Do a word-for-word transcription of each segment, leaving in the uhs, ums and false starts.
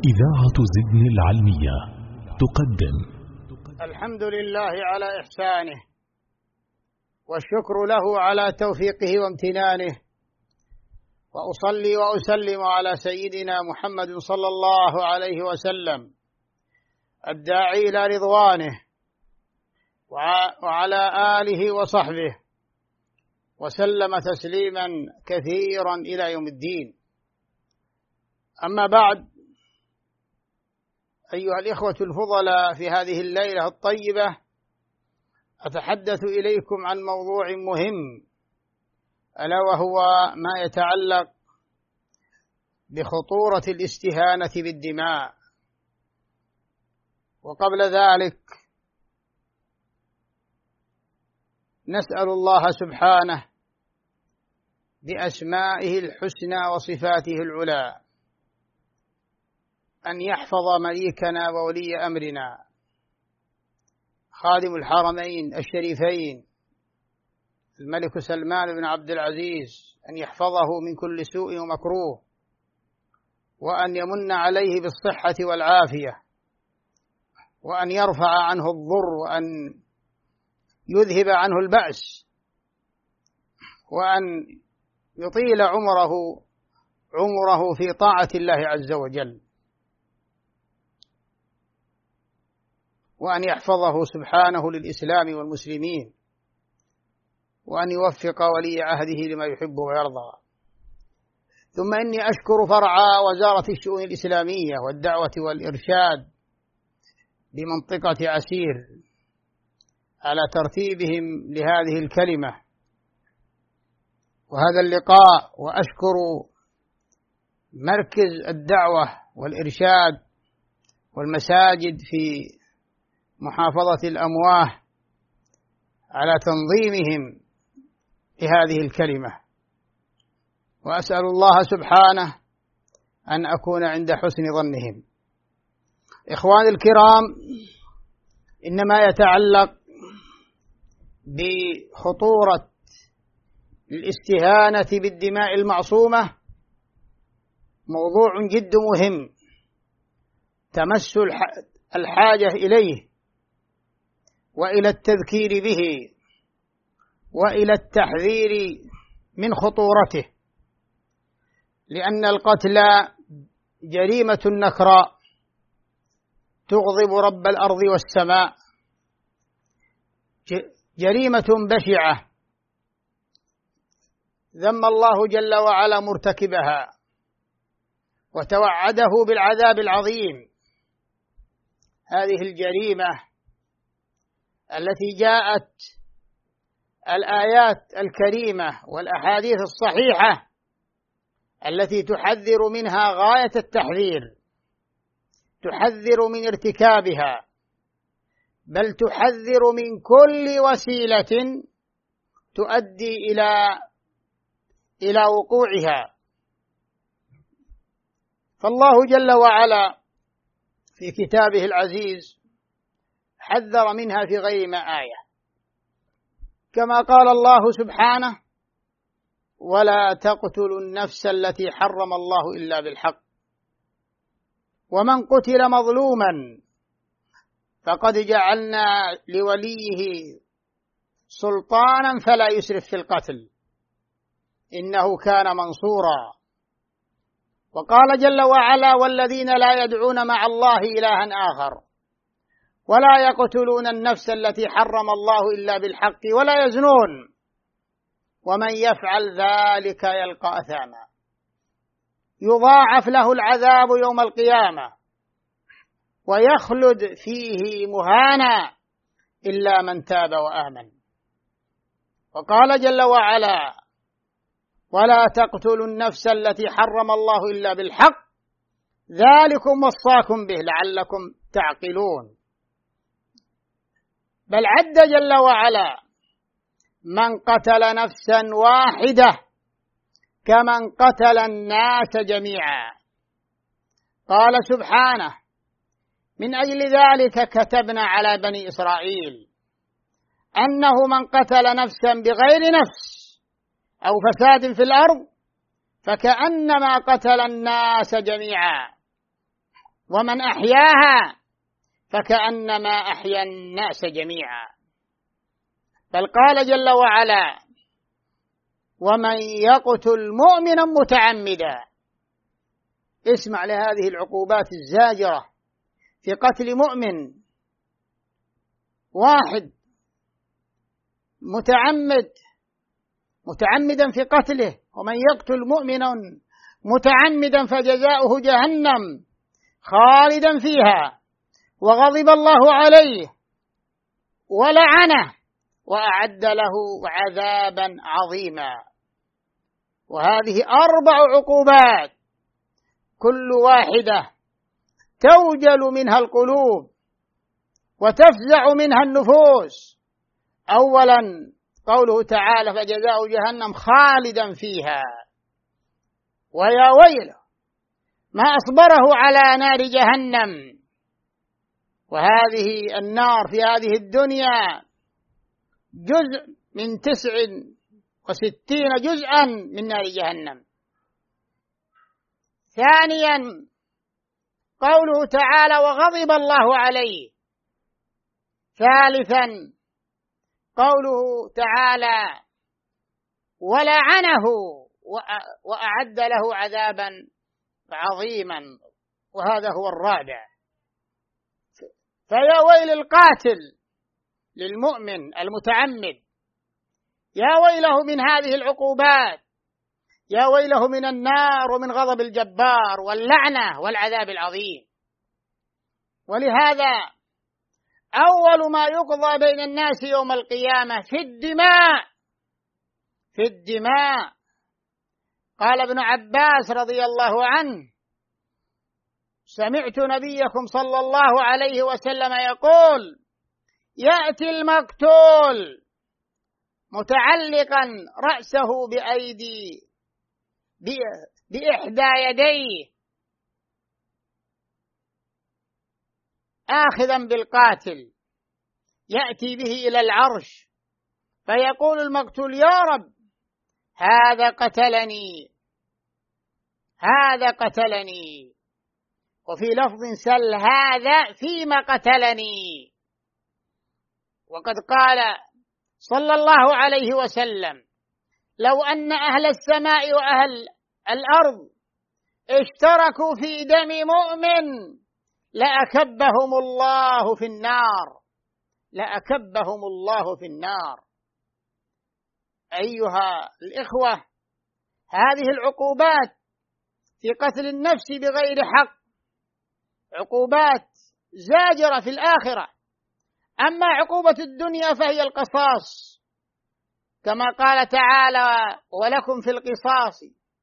إذاعة زدن العلمية تقدم. الحمد لله على إحسانه، والشكر له على توفيقه وامتنانه، وأصلي وأسلم على سيدنا محمد صلى الله عليه وسلم الداعي إلى رضوانه، وعلى آله وصحبه وسلم تسليما كثيرا إلى يوم الدين. أما بعد، أيها الإخوة الفضلاء، في هذه الليلة الطيبة أتحدث إليكم عن موضوع مهم، ألا وهو ما يتعلق بخطورة الاستهانة بالدماء. وقبل ذلك نسأل الله سبحانه بأسمائه الحسنى وصفاته العلى أن يحفظ مليكنا وولي أمرنا خادم الحرمين الشريفين الملك سلمان بن عبد العزيز، أن يحفظه من كل سوء ومكروه، وأن يمن عليه بالصحة والعافية، وأن يرفع عنه الضر، وأن يذهب عنه البأس، وأن يطيل عمره عمره في طاعة الله عز وجل، وأن يحفظه سبحانه للإسلام والمسلمين، وأن يوفق ولي عهده لما يحب ويرضى. ثم إني أشكر فرع وزارة الشؤون الإسلامية والدعوة والإرشاد بمنطقة عسير على ترتيبهم لهذه الكلمة وهذا اللقاء، وأشكر مركز الدعوة والإرشاد والمساجد في محافظة الأمواه على تنظيمهم لهذه الكلمة، وأسأل الله سبحانه أن أكون عند حسن ظنهم. إخواني الكرام، إنما يتعلق بخطورة الاستهانة بالدماء المعصومة موضوع جد مهم تمس الحاجة إليه وإلى التذكير به وإلى التحذير من خطورته، لأن القتل جريمة نكراء تغضب رب الأرض والسماء، جريمة بشعة ذم الله جل وعلا مرتكبها وتوعده بالعذاب العظيم. هذه الجريمة التي جاءت الآيات الكريمة والأحاديث الصحيحة التي تحذر منها غاية التحذير، تحذر من ارتكابها، بل تحذر من كل وسيلة تؤدي إلى إلى وقوعها. فالله جل وعلا في كتابه العزيز حذر منها في غير ما آية، كما قال الله سبحانه: ولا تقتلوا النفس التي حرم الله إلا بالحق ومن قتل مظلوما فقد جعلنا لوليه سلطانا فلا يسرف في القتل إنه كان منصورا. وقال جل وعلا: والذين لا يدعون مع الله إلها آخر ولا يقتلون النفس التي حرم الله إلا بالحق ولا يزنون ومن يفعل ذلك يلقى أثاما يضاعف له العذاب يوم القيامة ويخلد فيه مهانا إلا من تاب وآمن. وقال جل وعلا: ولا تقتلوا النفس التي حرم الله إلا بالحق ذلكم وصاكم به لعلكم تعقلون. بل عد جل وعلا من قتل نفسا واحدة كمن قتل الناس جميعا. قال سبحانه: من أجل ذلك كتبنا على بني إسرائيل أنه من قتل نفسا بغير نفس أو فساد في الأرض فكأنما قتل الناس جميعا. ومن أحياها فكأنما أحيا الناس جميعا. بل قال جل وعلا: ومن يقتل مؤمنا متعمدا. اسمع لهذه العقوبات الزاجرة في قتل مؤمن واحد متعمد متعمدا في قتله. ومن يقتل مؤمنا متعمدا فجزاؤه جهنم خالدا فيها وغضب الله عليه ولعنه وأعد له عذابا عظيما. وهذه أربع عقوبات كل واحدة توجل منها القلوب وتفزع منها النفوس. أولا قوله تعالى: فجزاء جهنم خالدا فيها. ويا ويله ما أصبره على نار جهنم. وهذه النار في هذه الدنيا جزء من تسع وستين جزءا من نار جهنم. ثانيا قوله تعالى: وغضب الله عليه. ثالثا قوله تعالى: ولعنه وأعد له عذابا عظيما. وهذا هو الرابع. فيا ويل القاتل للمؤمن المتعمد، يا ويله من هذه العقوبات، يا ويله من النار ومن غضب الجبار واللعنة والعذاب العظيم. ولهذا أول ما يقضى بين الناس يوم القيامة في الدماء في الدماء قال ابن عباس رضي الله عنه: سمعت نبيكم صلى الله عليه وسلم يقول: يأتي المقتول متعلقا رأسه بأيدي بإحدى يديه آخذا بالقاتل، يأتي به إلى العرش فيقول المقتول: يا رب هذا قتلني هذا قتلني. وفي لفظ: سل هذا فيما قتلني. وقد قال صلى الله عليه وسلم: لو أن أهل السماء وأهل الأرض اشتركوا في دم مؤمن لأكبهم الله في النار لأكبهم الله في النار. أيها الإخوة، هذه العقوبات في قتل النفس بغير حق عقوبات زاجرة في الآخرة. أما عقوبة الدنيا فهي القصاص، كما قال تعالى: ولكم في القصاص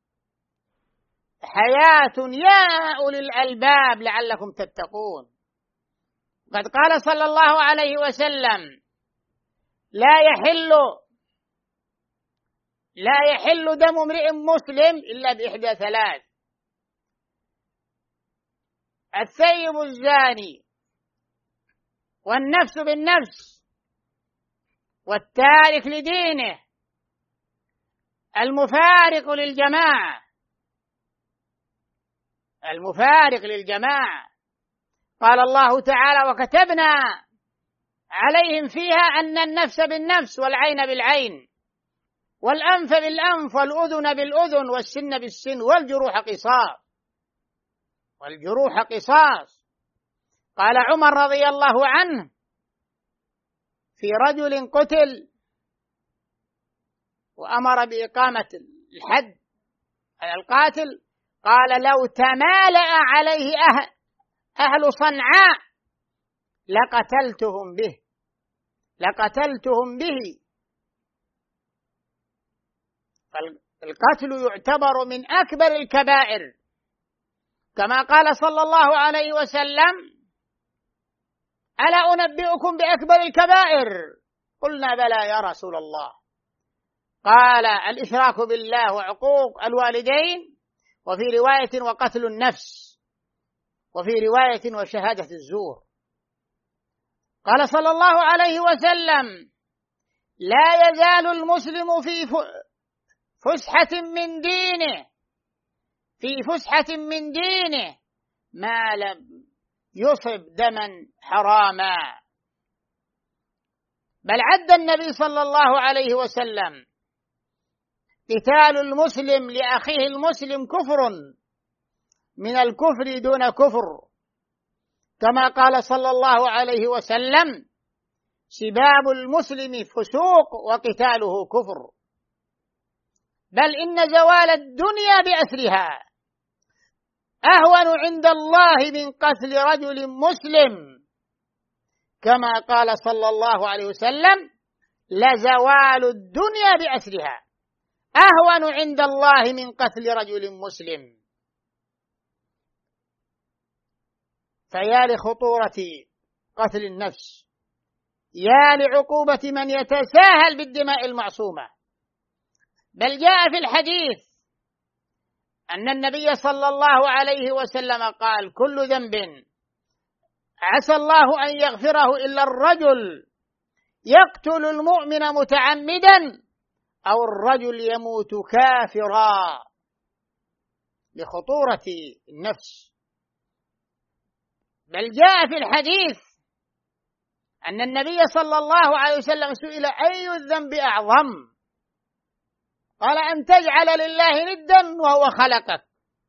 حياة يا أولي الألباب لعلكم تتقون. قد قال صلى الله عليه وسلم: لا يحل لا يحل دم امرئ مسلم إلا بإحدى ثلاث: الثيب الزاني، والنفس بالنفس، والتارك لدينه، المفارق للجماعة المفارق للجماعة. قال الله تعالى: وكتبنا عليهم فيها أن النفس بالنفس والعين بالعين والأنف بالأنف والأذن بالأذن والسن بالسن والجروح قصاص والجروح قصاص. قال عمر رضي الله عنه في رجل قتل وأمر بإقامة الحد على القاتل، قال: لو تمالأ عليه أهل, أهل صنعاء لقتلتهم به لقتلتهم به. فالقتل يعتبر من أكبر الكبائر، كما قال صلى الله عليه وسلم: ألا أنبئكم بأكبر الكبائر؟ قلنا: بلى يا رسول الله. قال: الإشراك بالله وعقوق الوالدين، وفي رواية وقتل النفس، وفي رواية وشهادة الزور. قال صلى الله عليه وسلم: لا يزال المسلم في فسحة من دينه في فسحة من دينه ما لم يصب دما حراما. بل عد النبي صلى الله عليه وسلم قتال المسلم لأخيه المسلم كفر من الكفر دون كفر، كما قال صلى الله عليه وسلم: سباب المسلم فسوق وقتاله كفر. بل إن زوال الدنيا بأسرها أهون عند الله من قتل رجل مسلم، كما قال صلى الله عليه وسلم: لزوال الدنيا بأسرها أهون عند الله من قتل رجل مسلم. فيا لخطورة قتل النفس، يا لعقوبة من يتساهل بالدماء المعصومة. بل جاء في الحديث أن النبي صلى الله عليه وسلم قال: كل ذنب عسى الله أن يغفره إلا الرجل يقتل المؤمن متعمدا أو الرجل يموت كافرا، لخطورة النفس. بل جاء في الحديث أن النبي صلى الله عليه وسلم سئل: أي الذنب أعظم؟ قال: أن تجعل لله ندا وهو خلقك.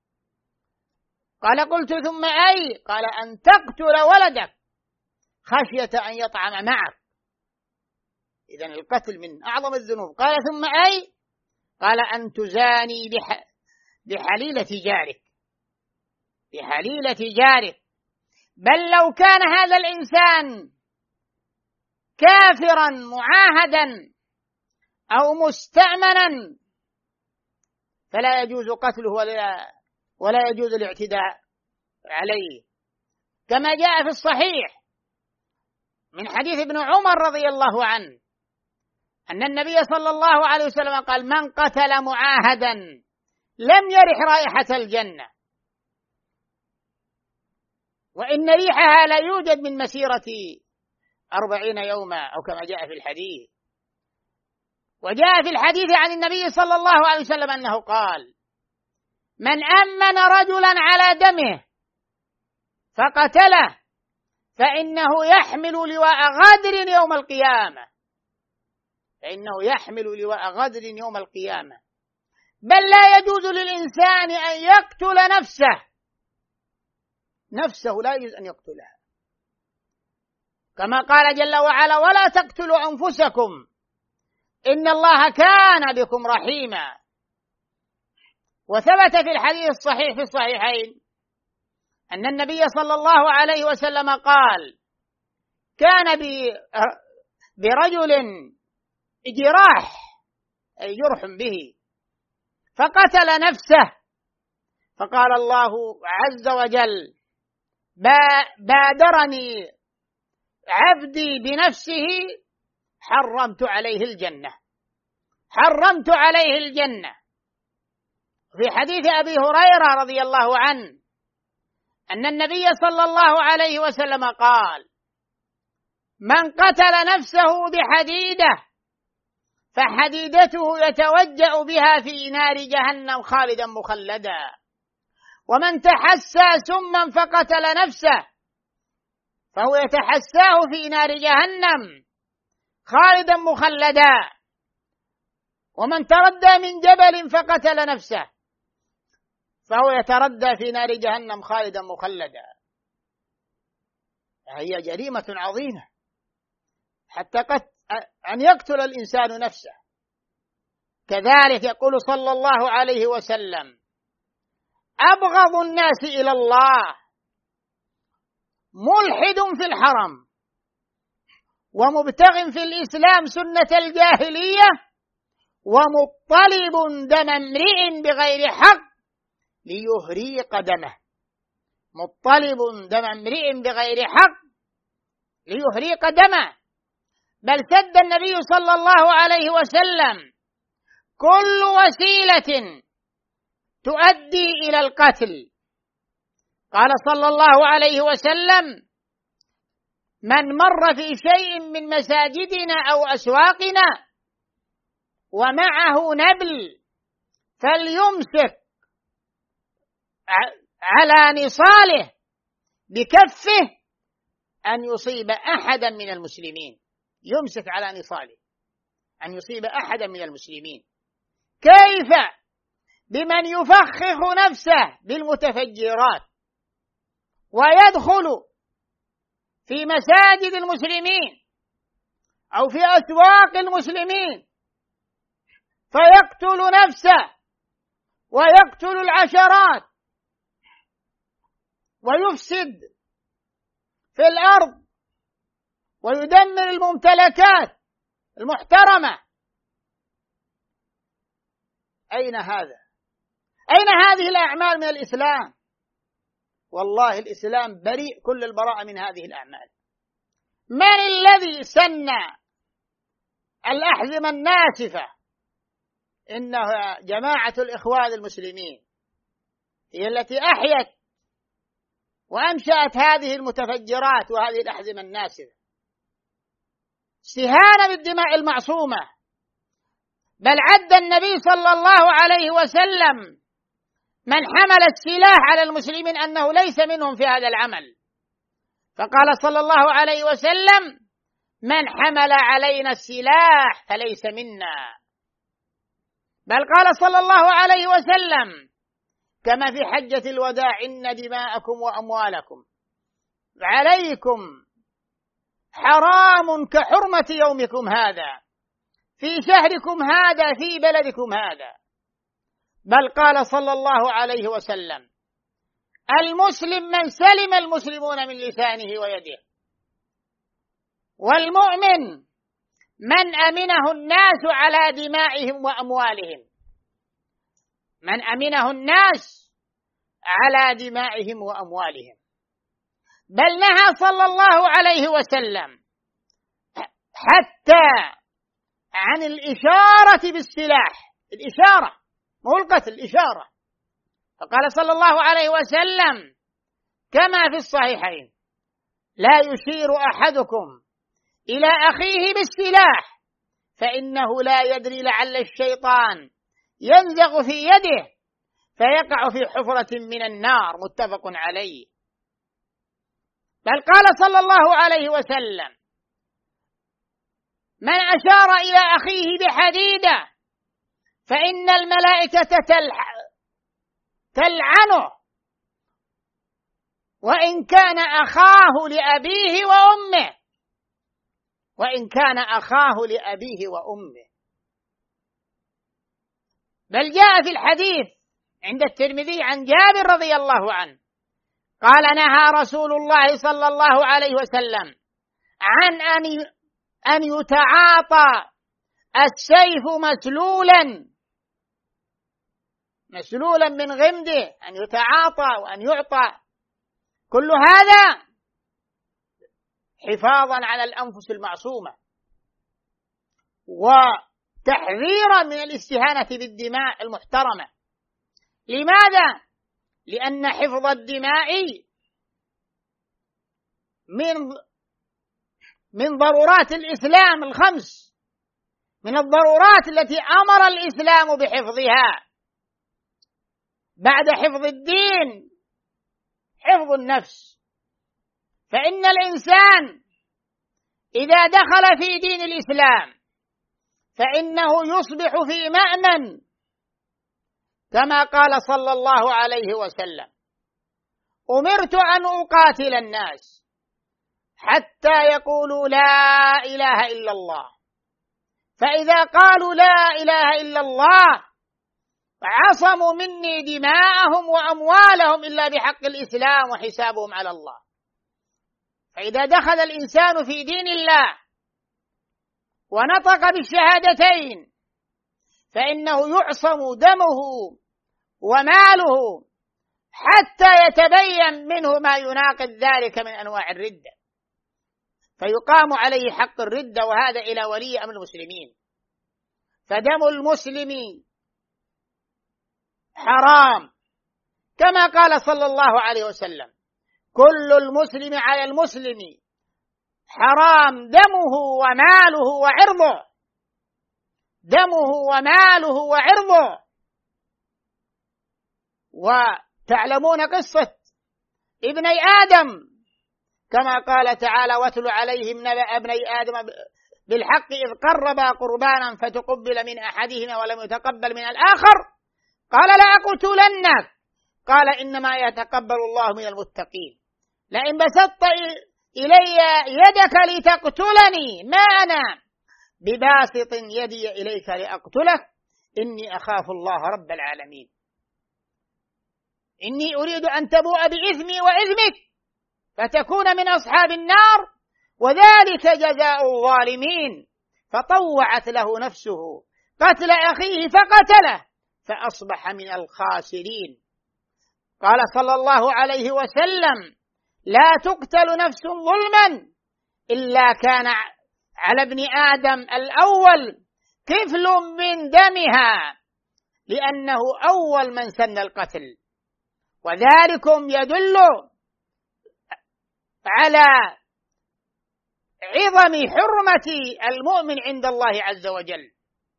قال: قلت ثم أي؟ قال: أن تقتل ولدك خشية أن يطعم معك. إذن القتل من أعظم الذنوب. قال: ثم أي؟ قال: أن تزاني بح... بحليلة جارك بحليلة جارك. بل لو كان هذا الإنسان كافرا معاهدا أو مستأمنا فلا يجوز قتله ولا, ولا يجوز الاعتداء عليه، كما جاء في الصحيح من حديث ابن عمر رضي الله عنه أن النبي صلى الله عليه وسلم قال: من قتل معاهدا لم يرح رائحة الجنة، وإن ريحها لا يوجد من مسيرة أربعين يوما، أو كما جاء في الحديث. وجاء في الحديث عن النبي صلى الله عليه وسلم أنه قال: من أمن رجلا على دمه فقتله فإنه يحمل لواء غدر يوم القيامة فإنه يحمل لواء غدر يوم القيامة. بل لا يجوز للإنسان أن يقتل نفسه نفسه لا يجوز أن يقتلها، كما قال جل وعلا: ولا تقتلوا أنفسكم إن الله كان بكم رحيما. وثبت في الحديث الصحيح في الصحيحين أن النبي صلى الله عليه وسلم قال: كان برجل جراح أي جرح به فقتل نفسه، فقال الله عز وجل: بادرني عبدي بنفسه حرمت عليه الجنة حرمت عليه الجنة. في حديث أبي هريرة رضي الله عنه أن النبي صلى الله عليه وسلم قال: من قتل نفسه بحديدة فحديدته يتوجأ بها في نار جهنم خالدا مخلدا، ومن تحسى سما فقتل نفسه فهو يتحساه في نار جهنم خالدا مخلدا، ومن تردى من جبل فقتل نفسه فهو يتردى في نار جهنم خالدا مخلدا. هي جريمة عظيمة حتى قد أن يقتل الإنسان نفسه. كذلك يقول صلى الله عليه وسلم: أبغض الناس إلى الله ملحد في الحرم ومبتغ في الإسلام سنة الجاهلية ومطلب دم امرئ بغير حق ليهريق دمه مطلب دم امرئ بغير حق ليهريق دمه. بل سد النبي صلى الله عليه وسلم كل وسيلة تؤدي إلى القتل. قال صلى الله عليه وسلم: من مر في شيء من مساجدنا أو أسواقنا ومعه نبل فليمسك على نصاله بكفه أن يصيب أحدا من المسلمين، يمسك على نصاله أن يصيب أحدا من المسلمين. كيف بمن يفخخ نفسه بالمتفجرات ويدخل في مساجد المسلمين أو في أسواق المسلمين فيقتل نفسه ويقتل العشرات ويفسد في الأرض ويدمر الممتلكات المحترمة؟ أين هذا؟ أين هذه الأعمال من الإسلام؟ والله الإسلام بريء كل البراءة من هذه الأعمال. من الذي سن الأحزمة الناسفة؟ إنها جماعة الإخوان المسلمين هي التي أحيت وأنشأت هذه المتفجرات وهذه الأحزمة الناسفة، استهانة بالدماء المعصومة. بل عد النبي صلى الله عليه وسلم من حمل السلاح على المسلمين أنه ليس منهم في هذا العمل، فقال صلى الله عليه وسلم: من حمل علينا السلاح فليس منا. بل قال صلى الله عليه وسلم كما في حجة الوداع: إن دماءكم وأموالكم عليكم حرام كحرمة يومكم هذا في شهركم هذا في بلدكم هذا. بل قال صلى الله عليه وسلم: المسلم من سلم المسلمون من لسانه ويده، والمؤمن من أمنه الناس على دمائهم وأموالهم، من أمنه الناس على دمائهم وأموالهم. بل نهى صلى الله عليه وسلم حتى عن الإشارة بالسلاح، الإشارة مو القتل، الإشارة. فقال صلى الله عليه وسلم كما في الصحيحين: لا يشير أحدكم إلى أخيه بالسلاح فإنه لا يدري لعل الشيطان ينزغ في يده فيقع في حفرة من النار. متفق عليه. بل قال صلى الله عليه وسلم: من أشار إلى أخيه بحديدة فإن الملائكة تلعنه وإن كان أخاه لأبيه وأمه، وإن كان أخاه لأبيه وأمه. بل جاء في الحديث عند الترمذي عن جابر رضي الله عنه قال: نهى رسول الله صلى الله عليه وسلم عن أن أن يتعاطى السيف مسلولا مسلولا من غمده، أن يتعاطى وأن يعطى. كل هذا حفاظا على الأنفس المعصومة وتحذيرا من الاستهانة بالدماء المحترمة. لماذا؟ لأن حفظ الدماء من من ضرورات الإسلام الخمس، من الضرورات التي أمر الإسلام بحفظها. بعد حفظ الدين حفظ النفس، فإن الإنسان إذا دخل في دين الإسلام فإنه يصبح في مأمن، كما قال صلى الله عليه وسلم: أمرت أن أقاتل الناس حتى يقولوا لا إله إلا الله، فإذا قالوا لا إله إلا الله عصموا مني دماءهم وأموالهم إلا بحق الإسلام وحسابهم على الله. فإذا دخل الإنسان في دين الله ونطق بالشهادتين فإنه يعصم دمه وماله حتى يتبين منه ما يناقض ذلك من أنواع الردة، فيقام عليه حق الردة، وهذا إلى ولي أمر المسلمين. فدم المسلم حرام، كما قال صلى الله عليه وسلم: كل المسلم على المسلم حرام دمه وماله وعرضه، دمه وماله وعرضه. تعلمون قصة ابني آدم، كما قال تعالى: واتل عليهم نبأ ابني آدم بالحق إذ قربا قربانا فتقبل من أحدهما ولم يتقبل من الآخر قال لأقتلنك قال إنما يتقبل الله من المتقين. لئن بسطت إلي يدك لتقتلني ما أنا بباسط يدي إليك لأقتلك إني أخاف الله رب العالمين. إني أريد أن تبوء بإثمي وإثمك فتكون من أصحاب النار وذلك جزاء الظالمين. فطوعت له نفسه قتل أخيه فقتله فأصبح من الخاسرين. قال صلى الله عليه وسلم: لا تقتل نفس ظلما إلا كان على ابن آدم الأول كفل من دمها، لأنه أول من سن القتل. وذلكم يدل على عظم حرمة المؤمن عند الله عز وجل،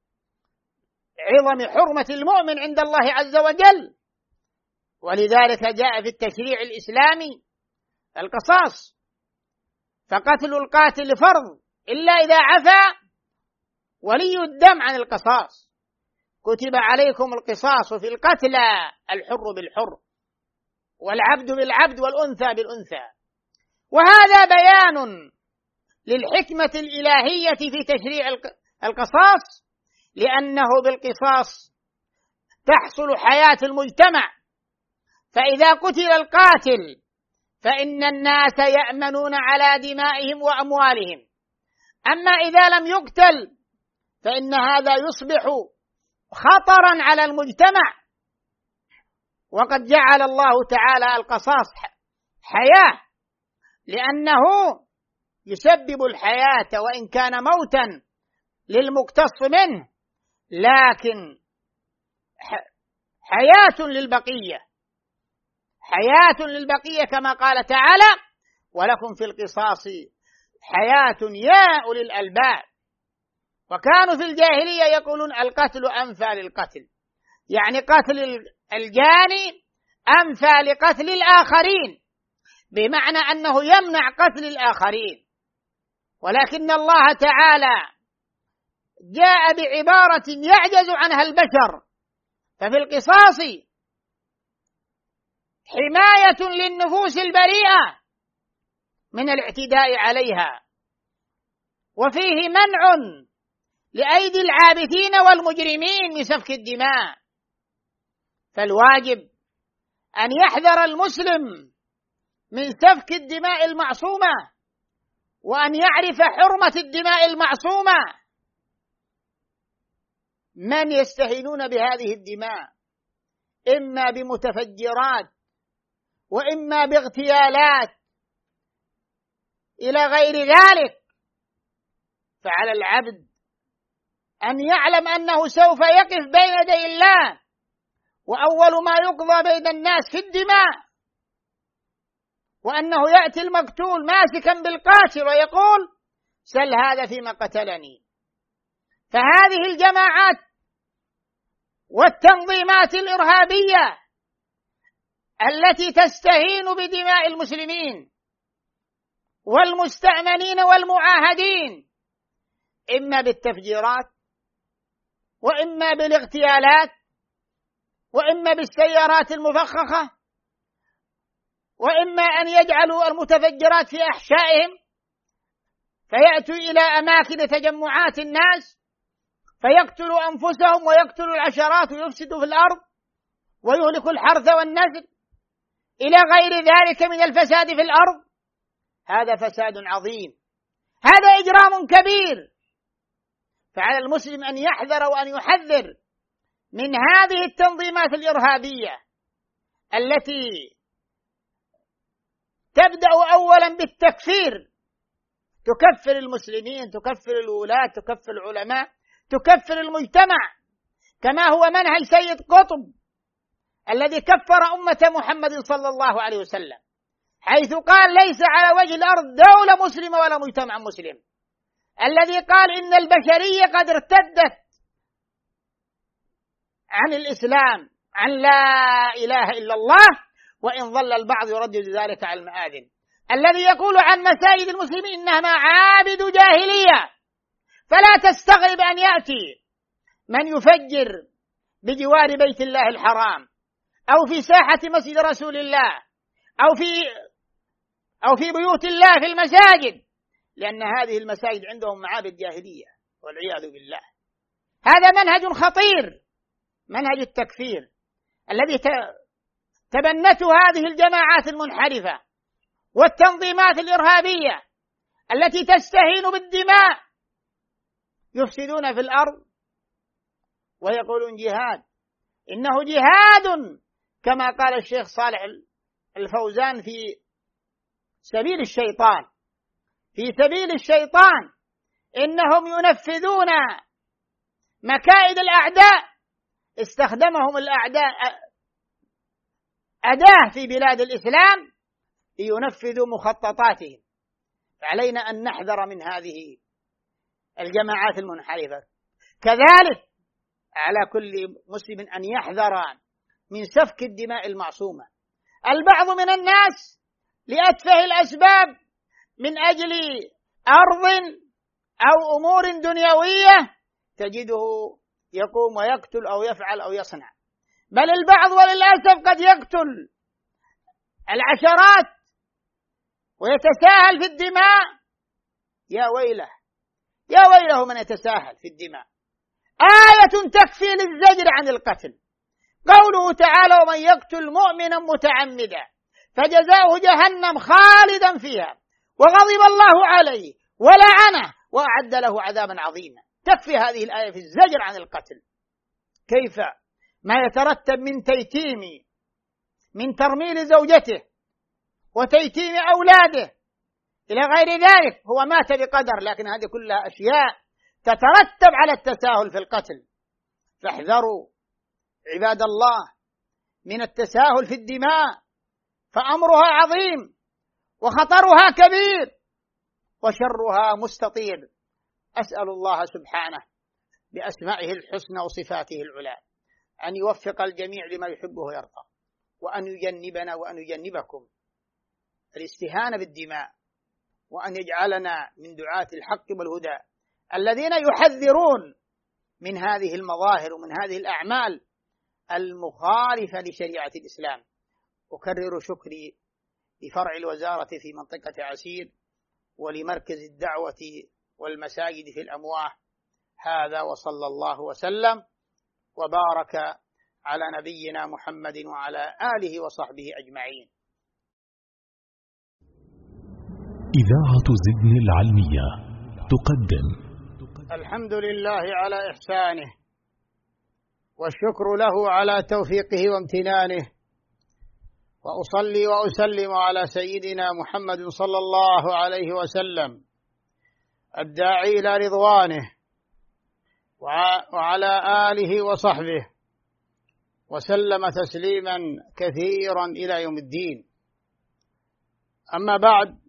عظم حرمة المؤمن عند الله عز وجل. ولذلك جاء في التشريع الإسلامي القصاص، فقتل القاتل فرض إلا إذا عفا ولي الدم عن القصاص. كتب عليكم القصاص في القتلى الحر بالحر والعبد بالعبد والأنثى بالأنثى. وهذا بيان للحكمة الإلهية في تشريع القصاص، لأنه بالقصاص تحصل حياة المجتمع. فإذا قتل القاتل فإن الناس يأمنون على دمائهم وأموالهم، أما إذا لم يقتل فإن هذا يصبح خطرا على المجتمع. وقد جعل الله تعالى القصاص حياة، لأنه يسبب الحياة وإن كان موتا للمقتص منه، لكن حياة للبقية، حياة للبقية كما قال تعالى: ولكم في القصاص حياة يا أولي الألباب. وكانوا في الجاهلية يقولون القتل أنفى للقتل، يعني قتل الجاني أنفى لقتل الآخرين، بمعنى أنه يمنع قتل الآخرين. ولكن الله تعالى جاء بعبارة يعجز عنها البشر، ففي القصاص حماية للنفوس البريئة من الاعتداء عليها، وفيه منع لأيدي العابثين والمجرمين من سفك الدماء. فالواجب أن يحذر المسلم من سفك الدماء المعصومة، وأن يعرف حرمة الدماء المعصومة. من يستهينون بهذه الدماء إما بمتفجرات وإما باغتيالات إلى غير ذلك، فعلى العبد أن يعلم أنه سوف يقف بين يدي الله، وأول ما يقضى بين الناس في الدماء، وأنه يأتي المقتول ماسكا بالقاتل ويقول: سل هذا فيما قتلني. فهذه الجماعات والتنظيمات الإرهابية التي تستهين بدماء المسلمين والمستأمنين والمعاهدين، إما بالتفجيرات وإما بالاغتيالات وإما بالسيارات المفخخة، وإما أن يجعلوا المتفجرات في أحشائهم فيأتوا إلى أماكن تجمعات الناس فيقتلوا أنفسهم ويقتلوا العشرات ويفسدوا في الأرض ويهلكوا الحرث والنسل إلى غير ذلك من الفساد في الأرض. هذا فساد عظيم، هذا إجرام كبير. فعلى المسلم أن يحذر وأن يحذر من هذه التنظيمات الإرهابية التي تبدأ أولا بالتكفير، تكفر المسلمين، تكفر الولاة، تكفر العلماء، تكفر المجتمع، كما هو منهج سيد قطب الذي كفر أمة محمد صلى الله عليه وسلم، حيث قال: ليس على وجه الأرض دولة مسلمة ولا مجتمع مسلم. الذي قال إن البشرية قد ارتدت عن الإسلام عن لا إله إلا الله، وإن ظل البعض يردد ذلك على المآذن. الذي يقول عن مساجد المسلمين إنها معابد جاهلية، فلا تستغرب أن يأتي من يفجر بجوار بيت الله الحرام أو في ساحة مسجد رسول الله أو في أو في بيوت الله في المساجد، لأن هذه المساجد عندهم معابد جاهلية والعياذ بالله. هذا منهج خطير، منهج التكفير الذي تبنته هذه الجماعات المنحرفة والتنظيمات الإرهابية التي تستهين بالدماء، يفسدون في الأرض ويقولون جهاد. إنه جهاد كما قال الشيخ صالح الفوزان في سبيل الشيطان، في سبيل الشيطان إنهم ينفذون مكائد الأعداء، استخدمهم الأعداء أداة في بلاد الإسلام لينفذوا مخططاتهم. فعلينا أن نحذر من هذه الجماعات المنحرفة. كذلك على كل مسلم أن يحذر من سفك الدماء المعصومة. البعض من الناس لأتفه الأسباب من أجل أرض أو أمور دنيوية تجده يقوم ويقتل أو يفعل أو يصنع، بل البعض وللأسف قد يقتل العشرات ويتساهل في الدماء. يا ويله يا ويله من يتساهل في الدماء. آية تكفي للزجر عن القتل، قوله تعالى: ومن يقتل مؤمنا متعمدا فجزاؤه جهنم خالدا فيها وغضب الله عليه ولعنه وأعد له عذابا عظيما. تكفي هذه الآية في الزجر عن القتل. كيف ما يترتب من تيتيم، من ترميل زوجته وتيتيم أولاده إلى غير ذلك. هو مات بقدر، لكن هذه كلها أشياء تترتب على التساهل في القتل. فاحذروا عباد الله من التساهل في الدماء، فأمرها عظيم وخطرها كبير وشرها مستطير. أسأل الله سبحانه بأسمائه الحسنى وصفاته العلى أن يوفق الجميع لما يحبه ويرضى، وأن يجنبنا وأن يجنبكم الاستهانة بالدماء، وأن يجعلنا من دعاة الحق والهدى الذين يحذرون من هذه المظاهر ومن هذه الأعمال المخالفة لشريعة الإسلام. أكرر شكري لفرع الوزارة في منطقة عسير ولمركز الدعوة والمساجد في الأمواه. هذا وصلى الله وسلم وبارك على نبينا محمد وعلى آله وصحبه أجمعين. إذاعة زدن العلمية تقدم الحمد لله على إحسانه، والشكر له على توفيقه وامتنانه، وأصلي وأسلم على سيدنا محمد صلى الله عليه وسلم الداعي إلى رضوانه وعلى آله وصحبه وسلم تسليما كثيرا إلى يوم الدين. أما بعد،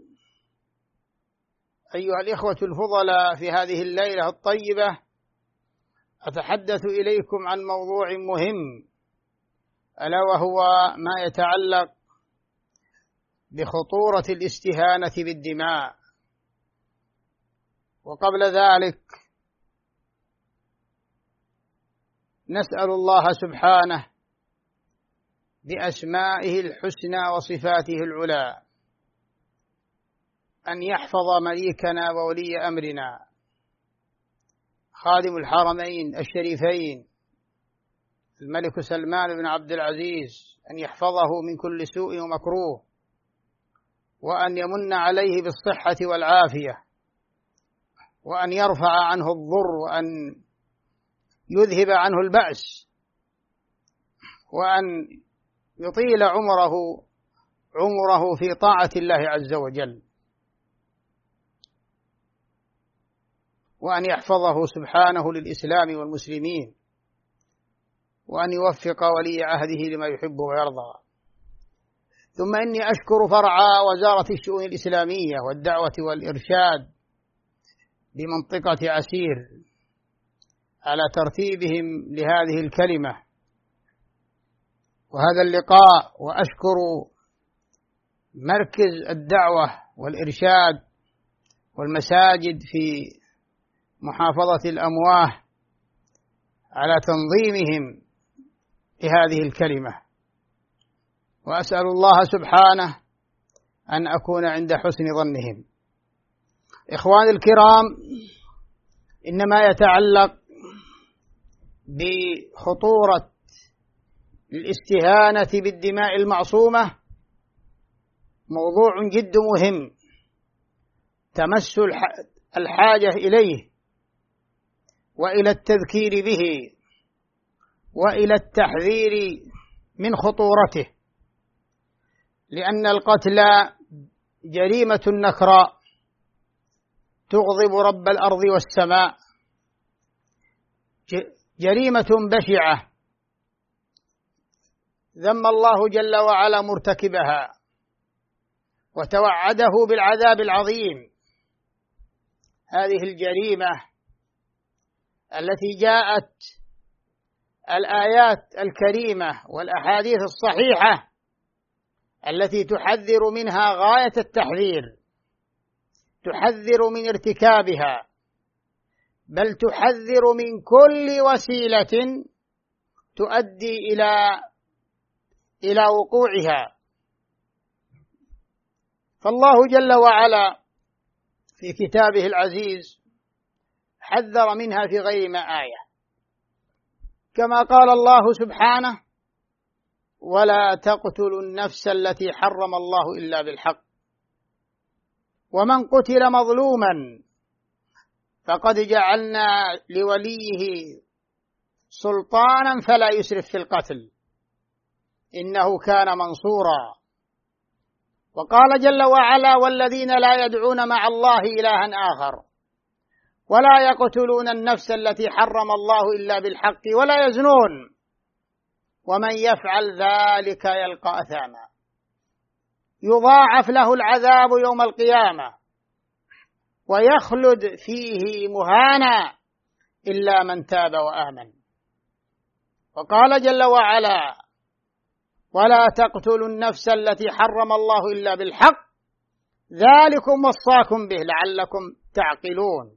أيها الإخوة الفضلاء، في هذه الليلة الطيبة أتحدث إليكم عن موضوع مهم، ألا وهو ما يتعلق بخطورة الاستهانة بالدماء. وقبل ذلك نسأل الله سبحانه بأسمائه الحسنى وصفاته العلى أن يحفظ مليكنا وولي أمرنا خادم الحرمين الشريفين الملك سلمان بن عبد العزيز، أن يحفظه من كل سوء ومكروه، وأن يمن عليه بالصحة والعافية، وأن يرفع عنه الضر، وأن يذهب عنه البأس، وأن يطيل عمره عمره في طاعة الله عز وجل، وأن يحفظه سبحانه للإسلام والمسلمين، وأن يوفق ولي عهده لما يحب ويرضى. ثم إني أشكر فرع وزارة الشؤون الإسلامية والدعوة والإرشاد بمنطقة عسير على ترتيبهم لهذه الكلمة، وهذا اللقاء، وأشكر مركز الدعوة والإرشاد والمساجد في محافظة الأمواه على تنظيمهم لهذه الكلمة، وأسأل الله سبحانه أن أكون عند حسن ظنهم. إخواني الكرام، إنما يتعلق بخطورة الاستهانة بالدماء المعصومة موضوع جد مهم تمس الحاجة إليه وإلى التذكير به وإلى التحذير من خطورته، لأن القتل جريمة نكراء تغضب رب الأرض والسماء، جريمة بشعة ذم الله جل وعلا مرتكبها وتوعده بالعذاب العظيم. هذه الجريمة التي جاءت الآيات الكريمة والأحاديث الصحيحة التي تحذر منها غاية التحذير، تحذر من ارتكابها، بل تحذر من كل وسيلة تؤدي إلى إلى وقوعها. فالله جل وعلا في كتابه العزيز حذر منها في غير ما آية، كما قال الله سبحانه: ولا تقتلوا النفس التي حرم الله إلا بالحق ومن قتل مظلوما فقد جعلنا لوليه سلطانا فلا يسرف في القتل إنه كان منصورا. وقال جل وعلا: والذين لا يدعون مع الله إلها آخر ولا يقتلون النفس التي حرم الله إلا بالحق ولا يزنون ومن يفعل ذلك يلقى أثاما يضاعف له العذاب يوم القيامة ويخلد فيه مهانا إلا من تاب وآمن. وقال جل وعلا: ولا تقتلوا النفس التي حرم الله إلا بالحق ذلكم وصاكم به لعلكم تعقلون.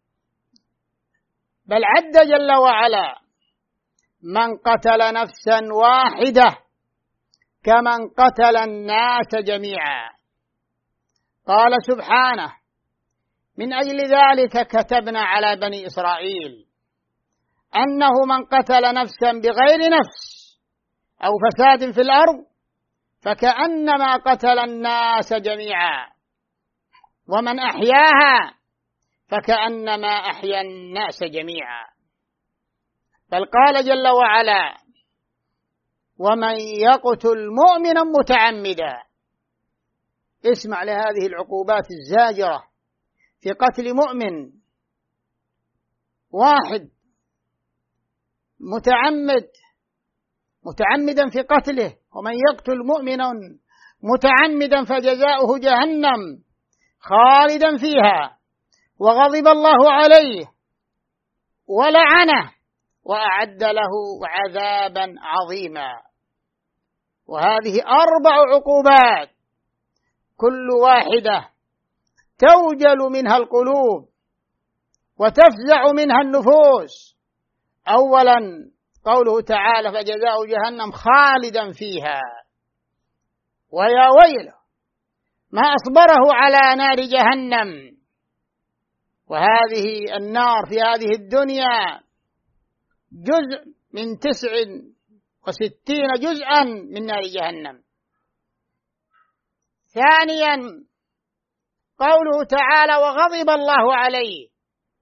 بل عد جل وعلا من قتل نفسا واحدة كمن قتل الناس جميعا. قال سبحانه: من أجل ذلك كتبنا على بني إسرائيل أنه من قتل نفسا بغير نفس أو فساد في الأرض فكأنما قتل الناس جميعا ومن أحياها فكأنما أحيا الناس جميعا. بل قال جل وعلا: ومن يقتل مؤمنا متعمدا. اسمع لهذه العقوبات الزاجرة في قتل مؤمن واحد متعمد متعمدا في قتله: ومن يقتل مؤمنا متعمدا فجزاؤه جهنم خالدا فيها وغضب الله عليه ولعنه وأعد له عذابا عظيما. وهذه أربع عقوبات كل واحدة توجل منها القلوب وتفزع منها النفوس. أولا قوله تعالى: فجزاء جهنم خالدا فيها. ويا ويله ما أصبره على نار جهنم، وهذه النار في هذه الدنيا جزء من تسع وستين جزءا من نار جهنم. ثانيا قوله تعالى: وغضب الله عليه.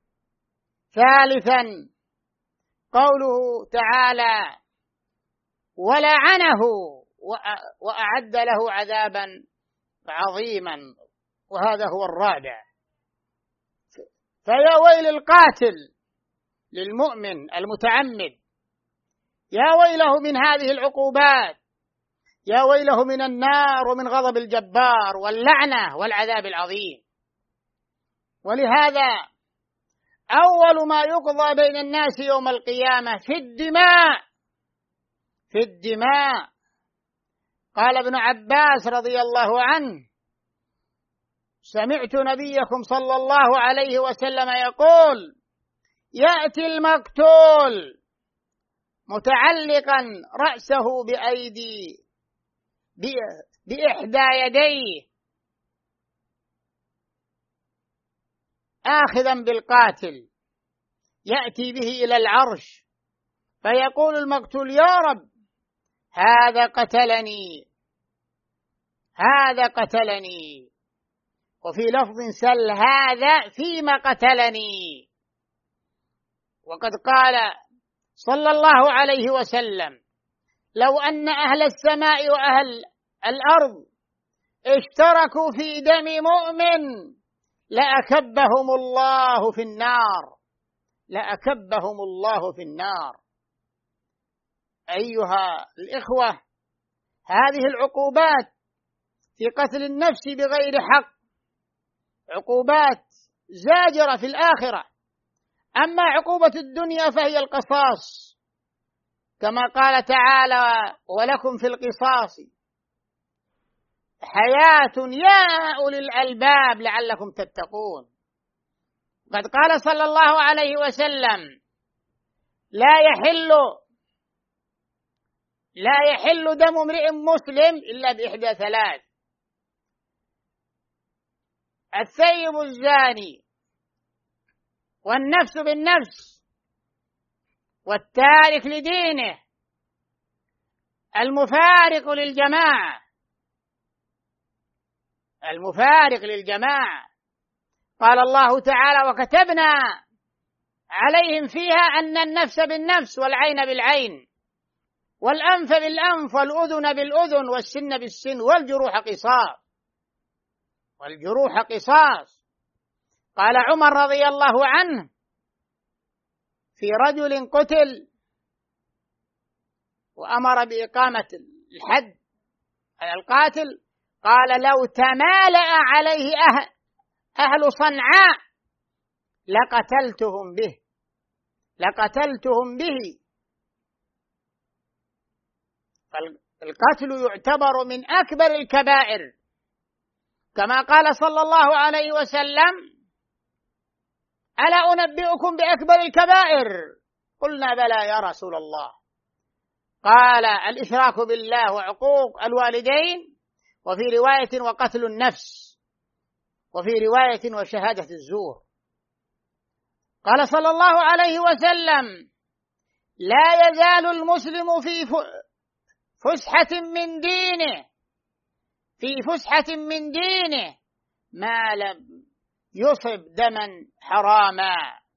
ثالثا قوله تعالى: ولعنه وأعد له عذابا عظيما. وهذا هو الرابع. فيا ويل القاتل للمؤمن المتعمد، يا ويله من هذه العقوبات، يا ويله من النار ومن غضب الجبار واللعنة والعذاب العظيم. ولهذا أول ما يقضى بين الناس يوم القيامة في الدماء في الدماء قال ابن عباس رضي الله عنه: سمعت نبيكم صلى الله عليه وسلم يقول: يأتي المقتول متعلقا رأسه بأيدي بإحدى يديه آخذا بالقاتل، يأتي به إلى العرش فيقول المقتول: يا رب، هذا قتلني، هذا قتلني. وفي لفظ: سل هذا فيما قتلني. وقد قال صلى الله عليه وسلم: لو أن أهل السماء وأهل الأرض اشتركوا في دم مؤمن لأكبهم الله في النار، لأكبهم الله في النار. أيها الإخوة، هذه العقوبات في قتل النفس بغير حق عقوبات زاجرة في الآخرة. أما عقوبة الدنيا فهي القصاص، كما قال تعالى: ولكم في القصاص حياة يا أولي الألباب لعلكم تتقون. قد قال صلى الله عليه وسلم: لا يحل لا يحل دم امرئ مسلم إلا بإحدى ثلاث: الثيب الزاني، والنفس بالنفس، والتارك لدينه، المفارق للجماعة. المفارق للجماعة. قال الله تعالى: وكتبنا عليهم فيها أن النفس بالنفس، والعين بالعين، والأنف بالأنف، والأذن بالأذن، والسن بالسن، والجروح قصاص، والجروح قصاص. قال عمر رضي الله عنه في رجل قتل وأمر بإقامة الحد على القاتل، قال: لو تمالأ عليه أهل, أهل صنعاء لقتلتهم به لقتلتهم به. فالقتل يعتبر من أكبر الكبائر، كما قال صلى الله عليه وسلم: ألا أنبئكم بأكبر الكبائر؟ قلنا: بلى يا رسول الله. قال: الإشراك بالله، وعقوق الوالدين، وفي رواية وقتل النفس، وفي رواية وشهادة الزور. قال صلى الله عليه وسلم: لا يزال المسلم في فسحة من دينه في فسحة من دينه ما لم يصب دما حراما.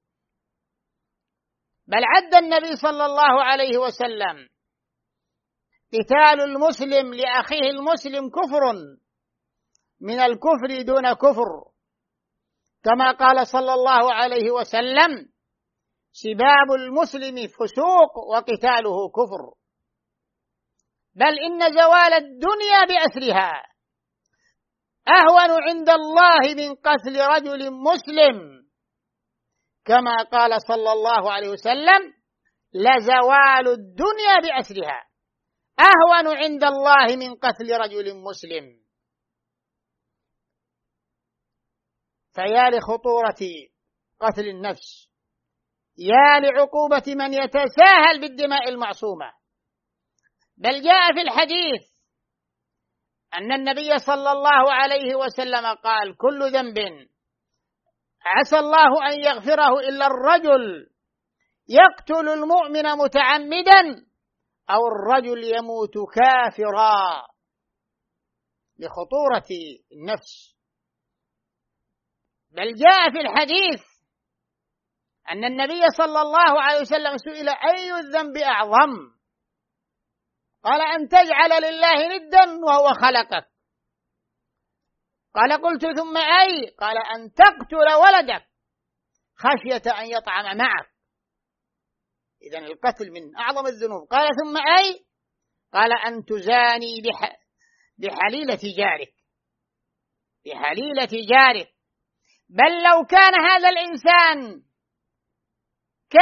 بل عد النبي صلى الله عليه وسلم قتال المسلم لأخيه المسلم كفر من الكفر دون كفر، كما قال صلى الله عليه وسلم: سباب المسلم فسوق وقتاله كفر. بل إن زوال الدنيا بأسرها أهون عند الله من قتل رجل مسلم، كما قال صلى الله عليه وسلم: لزوال الدنيا بأسرها أهون عند الله من قتل رجل مسلم. فيا لخطورة قتل النفس، يا لعقوبة من يتساهل بالدماء المعصومة. بل جاء في الحديث أن النبي صلى الله عليه وسلم قال: كل ذنب عسى الله أن يغفره إلا الرجل يقتل المؤمن متعمدا أو الرجل يموت كافرا، لخطورة النفس. بل جاء في الحديث أن النبي صلى الله عليه وسلم سئل: أي الذنب أعظم؟ قال: أن تجعل لله ندا وهو خلقك. قال: قلت ثم أي؟ قال: أن تقتل ولدك خشية أن يطعم معك. إذن القتل من أعظم الذنوب. قال: ثم أي؟ قال: أن تزاني بح... بحليلة جارك بحليلة جارك. بل لو كان هذا الإنسان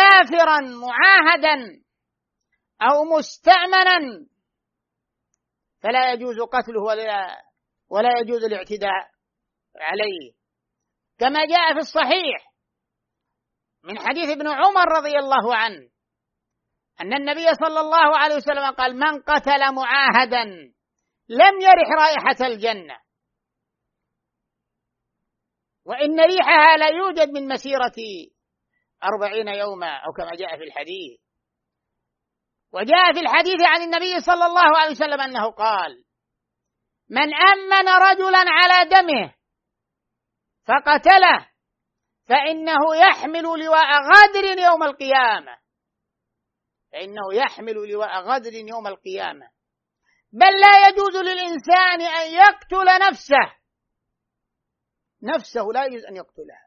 كافرا معاهدا أو مستأمنا فلا يجوز قتله ولا, ولا يجوز الاعتداء عليه، كما جاء في الصحيح من حديث ابن عمر رضي الله عنه أن النبي صلى الله عليه وسلم قال: من قتل معاهدا لم يرح رائحة الجنة، وإن ريحها لا يوجد من مسيرة أربعين يوما، أو كما جاء في الحديث. وجاء في الحديث عن النبي صلى الله عليه وسلم أنه قال: من أمن رجلا على دمه فقتله فإنه يحمل لواء غدر يوم القيامة، فإنه يحمل لواء غدر يوم القيامة، بل لا يجوز للإنسان أن يقتل نفسه، نفسه لا يجوز أن يقتلها،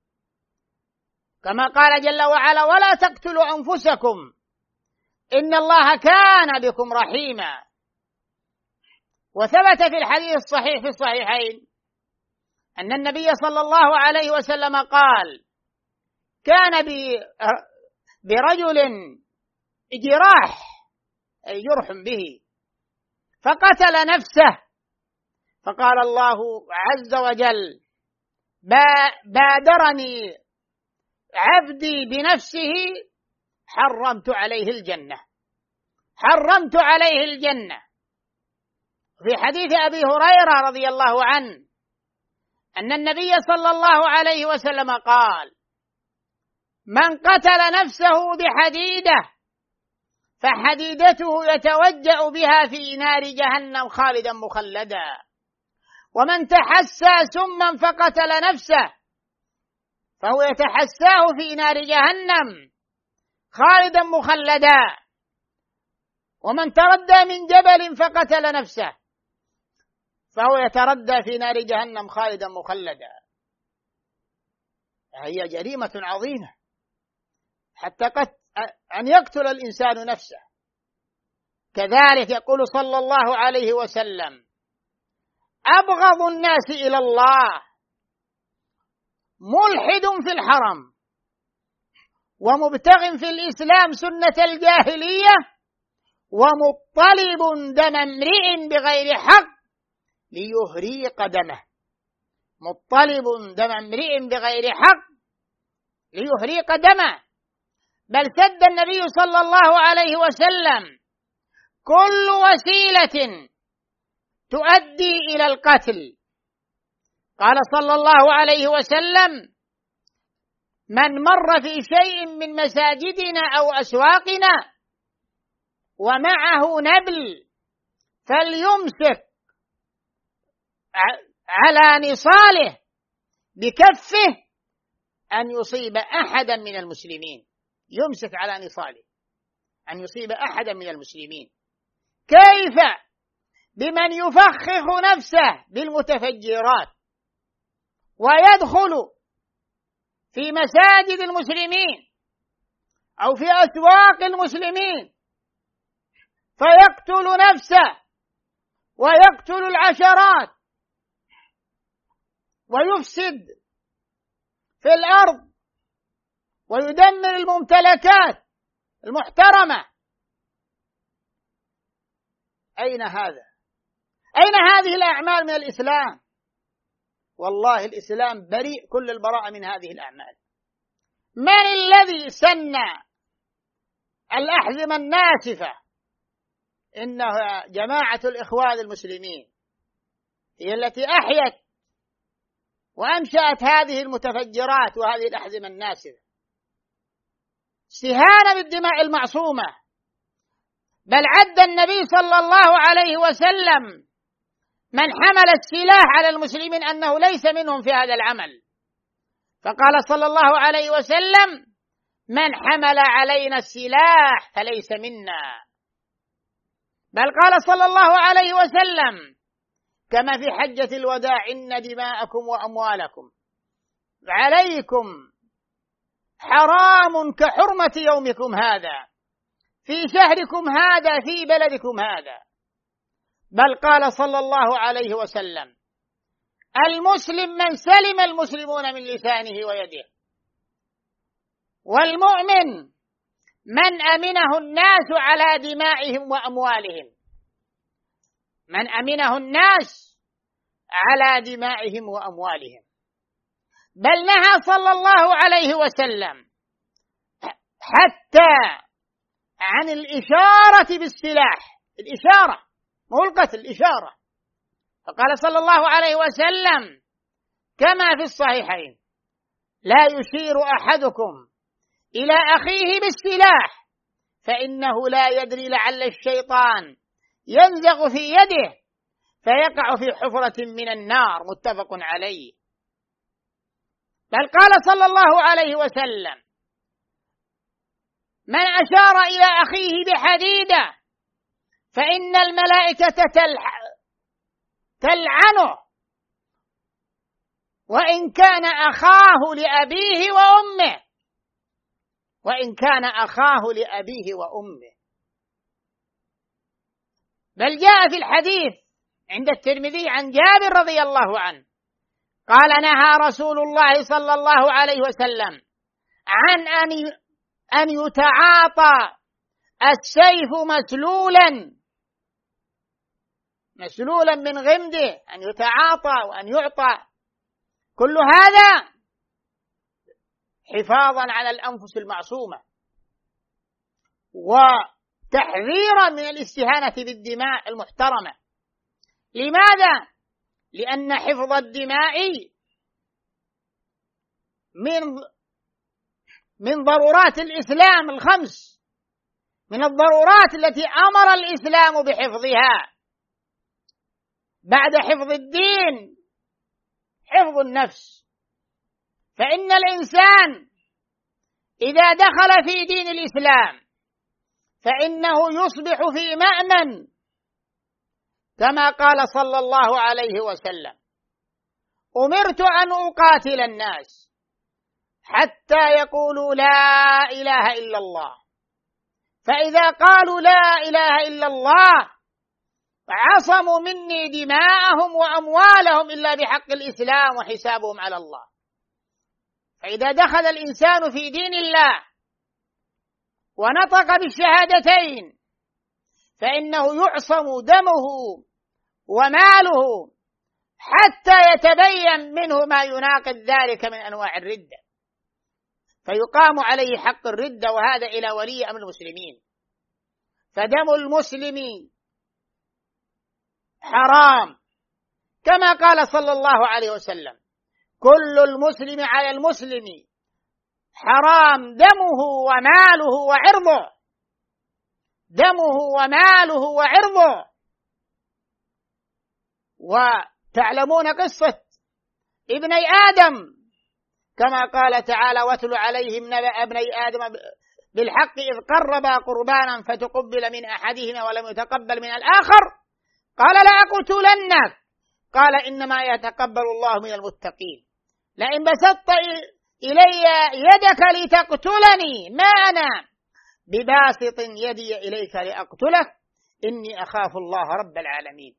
كما قال جل وعلا: ولا تقتلوا أنفسكم إن الله كان بكم رحيما. وثبت في الحديث الصحيح في الصحيحين أن النبي صلى الله عليه وسلم قال: كان برجل جراح أي جرح به فقتل نفسه، فقال الله عز وجل: بادرني عبدي بنفسه حرمت عليه الجنة، حرمت عليه الجنة. في حديث أبي هريرة رضي الله عنه أن النبي صلى الله عليه وسلم قال: من قتل نفسه بحديدة فحديدته يتوجأ بها في نار جهنم خالدا مخلدا، ومن تحسى سما فقتل نفسه فهو يتحساه في نار جهنم خالدا مخلدا، ومن تردى من جبل فقتل نفسه فهو يتردى في نار جهنم خالدا مخلدا. هي جريمة عظيمة حتى قد أن يقتل الإنسان نفسه. كذلك يقول صلى الله عليه وسلم: أبغض الناس إلى الله ملحد في الحرم ومبتغ في الإسلام سنة الجاهلية ومطلب دم امرئ بغير حق ليهريق دمه، مطلب دم امرئ بغير حق ليهريق دمه. بل سد النبي صلى الله عليه وسلم كل وسيلة تؤدي إلى القتل. قال صلى الله عليه وسلم: من مر في شيء من مساجدنا أو أسواقنا ومعه نبل فليمسك على نصاله بكفه أن يصيب أحدا من المسلمين، يمسك على نصاله أن يصيب أحدا من المسلمين. كيف بمن يفخخ نفسه بالمتفجرات ويدخل في مساجد المسلمين أو في أسواق المسلمين فيقتل نفسه ويقتل العشرات ويفسد في الأرض ويدمر الممتلكات المحترمة؟ أين هذا؟ أين هذه الأعمال من الإسلام؟ والله الإسلام بريء كل البراءة من هذه الأعمال. من الذي سن الأحزمة الناسفة؟ إنها جماعة الإخوان المسلمين هي التي أحيت وأنشأت هذه المتفجرات وهذه الأحزمة الناسفة استهانة بالدماء المعصومة. بل عد النبي صلى الله عليه وسلم من حمل السلاح على المسلمين أنه ليس منهم في هذا العمل، فقال صلى الله عليه وسلم: من حمل علينا السلاح فليس منا. بل قال صلى الله عليه وسلم كما في حجة الوداع: إن دماءكم وأموالكم عليكم حرام كحرمة يومكم هذا في شهركم هذا في بلدكم هذا. بل قال صلى الله عليه وسلم: المسلم من سلم المسلمون من لسانه ويده، والمؤمن من أمنه الناس على دمائهم وأموالهم. من أمنه الناس على دمائهم وأموالهم. بل نهى صلى الله عليه وسلم حتى عن الإشارة بالسلاح، الإشارة مو القتل، الإشارة. فقال صلى الله عليه وسلم كما في الصحيحين: لا يشير أحدكم إلى أخيه بالسلاح فإنه لا يدري لعل الشيطان ينزغ في يده فيقع في حفرة من النار. متفق عليه. بل قال صلى الله عليه وسلم: من أشار إلى أخيه بحديدة فإن الملائكة تلعنه وإن كان أخاه لأبيه وأمه، وإن كان أخاه لأبيه وأمه. بل جاء في الحديث عند الترمذي عن جابر رضي الله عنه قال: نهى رسول الله صلى الله عليه وسلم عن أن أن يتعاطى السيف مسلولا مسلولا من غمده، أن يتعاطى وأن يعطى. كل هذا حفاظا على الأنفس المعصومة وتحذيرا من الاستهانة بالدماء المحترمة. لماذا؟ لأن حفظ الدماء من من ضرورات الإسلام الخمس، من الضرورات التي أمر الإسلام بحفظها بعد حفظ الدين حفظ النفس. فإن الإنسان إذا دخل في دين الإسلام فإنه يصبح في مأمن، كما قال صلى الله عليه وسلم: أمرت أن أقاتل الناس حتى يقولوا لا إله إلا الله، فإذا قالوا لا إله إلا الله عصموا مني دماءهم وأموالهم إلا بحق الإسلام وحسابهم على الله. فإذا دخل الإنسان في دين الله ونطق بالشهادتين فإنه يعصم دمه وماله حتى يتبين منه ما يناقض ذلك من أنواع الردة، فيقام عليه حق الردة، وهذا إلى ولي أمر المسلمين. فدم المسلم حرام، كما قال صلى الله عليه وسلم: كل المسلم على المسلم حرام دمه وماله وعرضه، دمه وماله وعرضه. وتعلمون قصة ابني آدم كما قال تعالى: واتل عليهم نبأ ابني آدم بالحق إذ قربا قربانا فتقبل من أحدهما ولم يتقبل من الآخر قال لأقتلنك قال إنما يتقبل الله من المتقين. لئن بسطت إلي يدك لتقتلني ما أنا بباسط يدي إليك لأقتلك إني أخاف الله رب العالمين،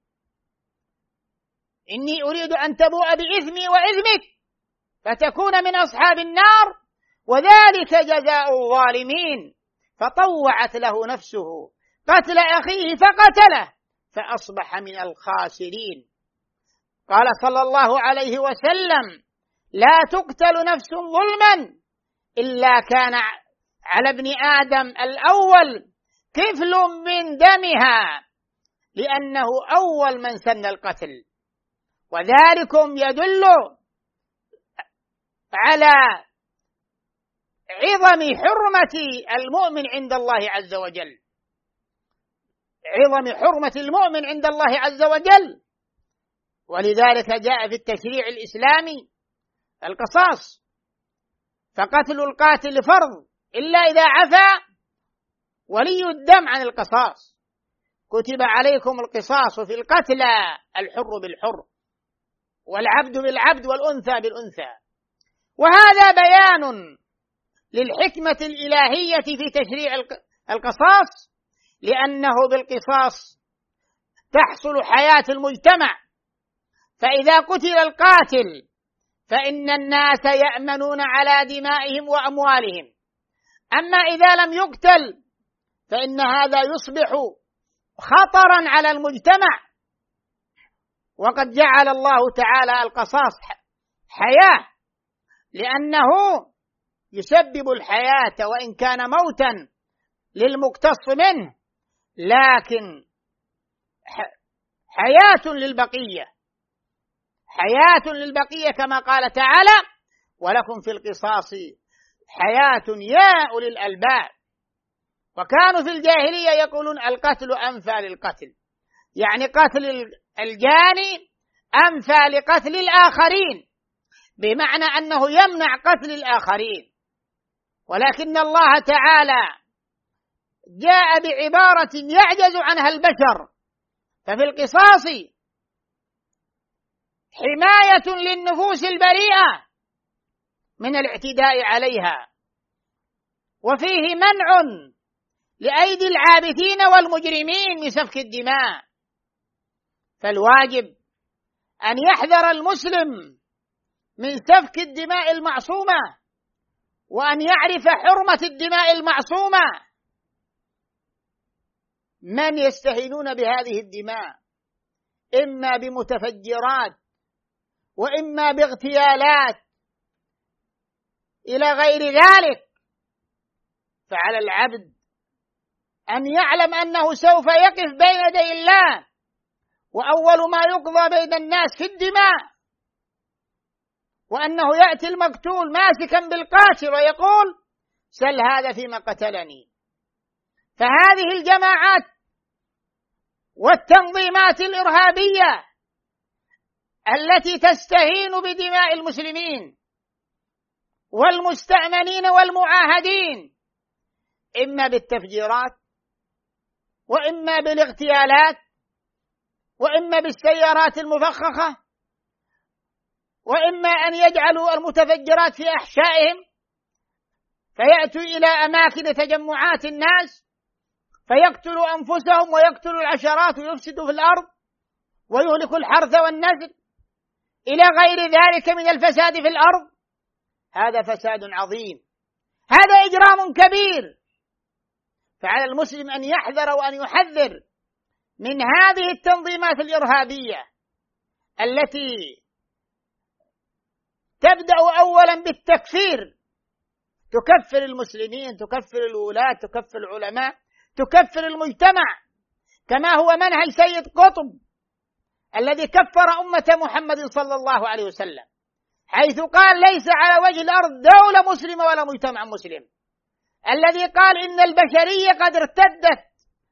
إني أريد أن تبوء بإثمي وإثمك فتكون من أصحاب النار وذلك جزاء الظالمين. فطوعت له نفسه قتل أخيه فقتله فأصبح من الخاسرين. قال صلى الله عليه وسلم: لا تقتل نفس ظلما إلا كان على ابن آدم الأول كفل من دمها، لأنه أول من سن القتل. وذلكم يدل على عظم حرمة المؤمن عند الله عز وجل، عظم حرمة المؤمن عند الله عز وجل. ولذلك جاء في التشريع الإسلامي القصاص، فقتل القاتل فرض إلا إذا عفا ولي الدم عن القصاص. كتب عليكم القصاص في القتلى الحر بالحر والعبد بالعبد والأنثى بالأنثى. وهذا بيان للحكمة الإلهية في تشريع القصاص، لأنه بالقصاص تحصل حياة المجتمع. فإذا قتل القاتل فإن الناس يأمنون على دمائهم وأموالهم، أما إذا لم يقتل فإن هذا يصبح خطرا على المجتمع وقد جعل الله تعالى القصاص حياة لأنه يسبب الحياة وإن كان موتا للمقتص منه، لكن حياة للبقية، حياة للبقية كما قال تعالى: ولكم في القصاص حياة يا أولي الألباب. وكانوا في الجاهلية يقولون القتل أنفى للقتل، يعني قتل الجاني أنفى لقتل الآخرين، بمعنى أنه يمنع قتل الآخرين. ولكن الله تعالى جاء بعبارة يعجز عنها البشر، ففي القصاص حماية للنفوس البريئة من الاعتداء عليها، وفيه منع لأيدي العابثين والمجرمين من سفك الدماء. فالواجب أن يحذر المسلم من سفك الدماء المعصومة، وأن يعرف حرمة الدماء المعصومة. من يستهينون بهذه الدماء إما بمتفجرات وإما باغتيالات إلى غير ذلك، فعلى العبد أن يعلم أنه سوف يقف بين يدي الله، وأول ما يقضى بين الناس في الدماء، وأنه يأتي المقتول ماسكا بالقاتل ويقول: سل هذا فيما قتلني. فهذه الجماعات والتنظيمات الإرهابية التي تستهين بدماء المسلمين والمستأمنين والمعاهدين، إما بالتفجيرات وإما بالاغتيالات وإما بالسيارات المفخخة، وإما أن يجعلوا المتفجرات في أحشائهم فيأتوا إلى أماكن تجمعات الناس فيقتلوا أنفسهم ويقتلوا العشرات ويفسدوا في الأرض ويهلكوا الحرث والنسل إلى غير ذلك من الفساد في الأرض. هذا فساد عظيم، هذا إجرام كبير. فعلى المسلم أن يحذر وأن يحذر من هذه التنظيمات الإرهابية التي تبدأ أولا بالتكفير، تكفر المسلمين، تكفر الولاة، تكفر العلماء، تكفر المجتمع، كما هو منهج سيد قطب الذي كفر أمة محمد صلى الله عليه وسلم، حيث قال: ليس على وجه الأرض دولة مسلمة ولا مجتمع مسلم، الذي قال إن البشرية قد ارتدت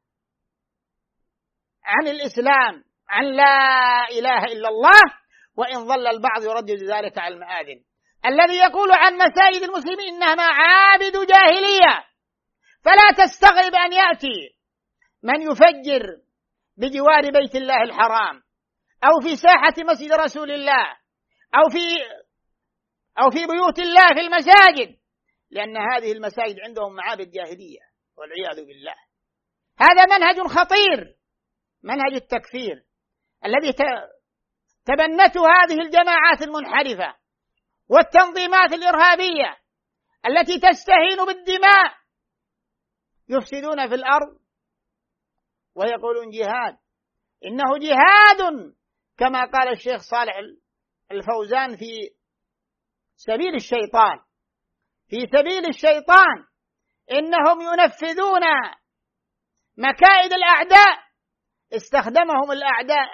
عن الإسلام، عن لا إله إلا الله، وإن ظل البعض يردد ذلك على المآذن، الذي يقول عن مساجد المسلمين إنها معابد جاهلية. فلا تستغرب أن يأتي من يفجر بجوار بيت الله الحرام أو في ساحة مسجد رسول الله أو في أو في بيوت الله في المساجد، لأن هذه المساجد عندهم معابد جاهلية والعياذ بالله. هذا منهج خطير، منهج التكفير الذي تبنته هذه الجماعات المنحرفة والتنظيمات الإرهابية التي تستهين بالدماء، يفسدون في الأرض ويقولون جهاد. إنه جهاد كما قال الشيخ صالح الفوزان في سبيل الشيطان، في سبيل الشيطان إنهم ينفذون مكائد الأعداء، استخدمهم الأعداء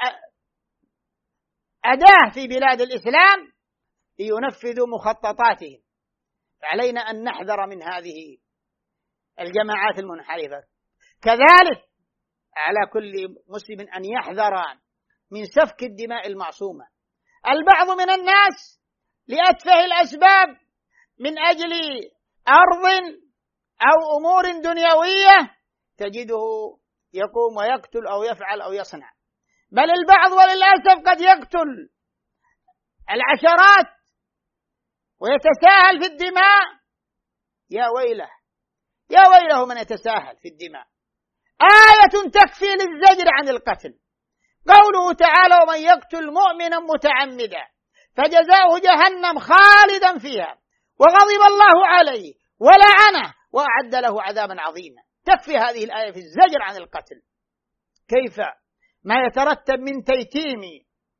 أداة في بلاد الإسلام لينفذوا مخططاتهم. فعلينا أن نحذر من هذه الجماعات المنحرفة. كذلك على كل مسلم أن يحذر من سفك الدماء المعصومة. البعض من الناس لأتفه الأسباب من أجل أرض أو أمور دنيوية تجده يقوم ويقتل أو يفعل أو يصنع، بل البعض وللأسف قد يقتل العشرات ويتساهل في الدماء. يا ويله، يا ويله من يتساهل في الدماء. آية تكفي للزجر عن القتل، قوله تعالى: ومن يقتل مؤمنا متعمدا فجزاؤه جهنم خالدا فيها وغضب الله عليه ولعنه وأعد له عذابا عظيما. تكفي هذه الآية في الزجر عن القتل. كيف ما يترتب من تيتيم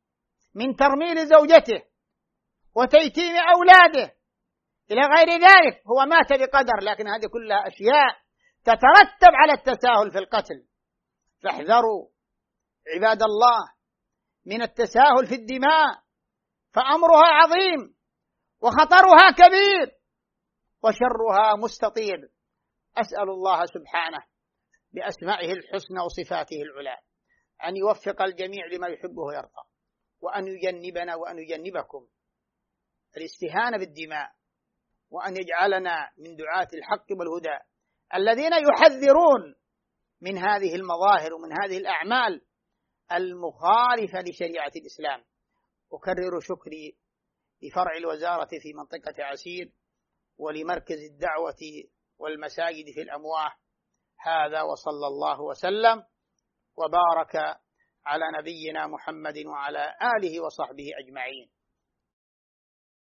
من ترميل زوجته وتيتيم أولاده إلى غير ذلك، هو مات بقدر، لكن هذه كلها أشياء تترتب على التساهل في القتل. فاحذروا عباد الله من التساهل في الدماء، فأمرها عظيم وخطرها كبير وشرها مستطير. أسأل الله سبحانه بأسمائه الحسنى وصفاته العلى أن يوفق الجميع لما يحبه ويرضى، وأن يجنبنا وأن يجنبكم الاستهانة بالدماء، وأن يجعلنا من دعاة الحق والهدى الذين يحذرون من هذه المظاهر ومن هذه الأعمال المخالفة لشريعة الإسلام. أكرر شكري لفرع الوزارة في منطقة عسير ولمركز الدعوة والمساجد في الأمواه. هذا وصلى الله وسلم وبارك على نبينا محمد وعلى آله وصحبه أجمعين.